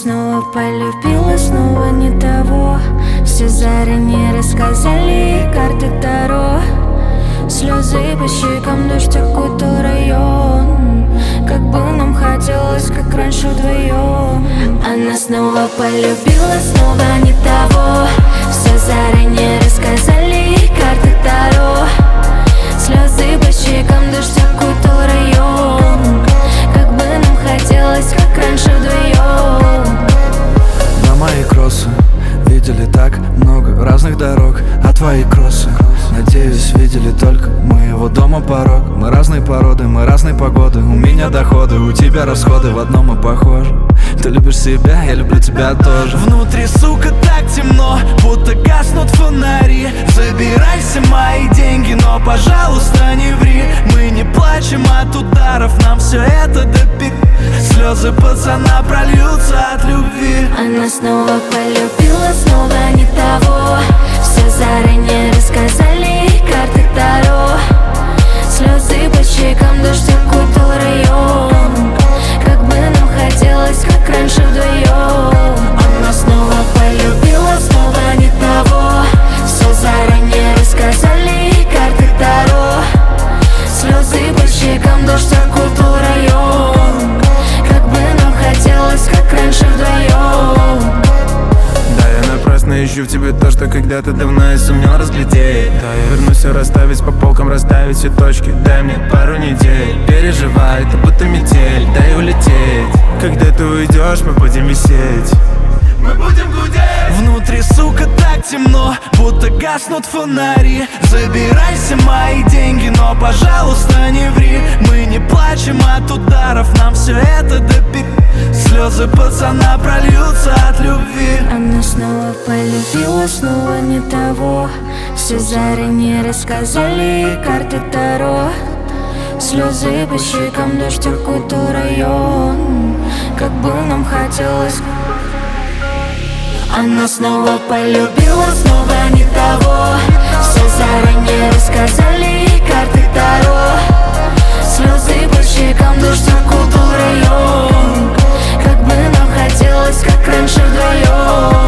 снова полюбила, снова не того. Все заранее рассказали, карты Таро. Слезы по щекам, дождь окутал район. Как бы нам хотелось, как раньше вдвоем. Она снова полюбила, снова не того. Все заранее рассказали, карты Таро. Слезы по щекам, дождь окутал район. Как бы нам хотелось, как раньше вдвоем. На мои кроссы видели так много разных дорог, а твои кроссы, надеюсь, видели только моего дома порог. Мы разные породы, мы разные погоды. У меня доходы, у тебя расходы, в одном мы похожи. Ты любишь себя, я люблю тебя тоже. Внутри, сука, так темно, будто гаснут фонари. Забирайся мои деньги, но, пожалуйста, не ври. Мы не плачем от ударов, нам все это допи. Слезы пацана прольются от любви. Она снова полюбила, снова не того. Все заранее рассказали, карты Таро. Слезы по щекам, дождь окутал район. Как бы нам хотелось, как раньше вдвоем. Она снова полюбила, снова не того. Все заранее рассказали, карты Таро. Слезы по щекам, дождь окутал район. Как бы нам хотелось, как раньше вдвоем. Да, я напрасно ищу в тебе то, что когда-то давно я сумел разглядеть. Да, я вернусь все расставить по полкам, расставить все точки. Дай мне пару недель, переживай, это будто метель. Дай улететь, когда ты уйдешь, мы будем висеть. Мы будем гудеть. Внутри, сука, так темно, будто гаснут фонари. Забирайся мои деньги, но, пожалуйста, не ври. Мы не плачем от ударов, нам все это допи. Слезы пацана прольются от любви. Она снова полюбила, снова не того. Все заранее рассказали, карты Таро. Слезы по щекам, дождь окутал район. Как бы нам хотелось. Она снова полюбила, снова не того. Все заранее рассказали, карты Таро. Слезы по щекам, дождь окутал район. Как бы нам хотелось, как раньше вдвоем.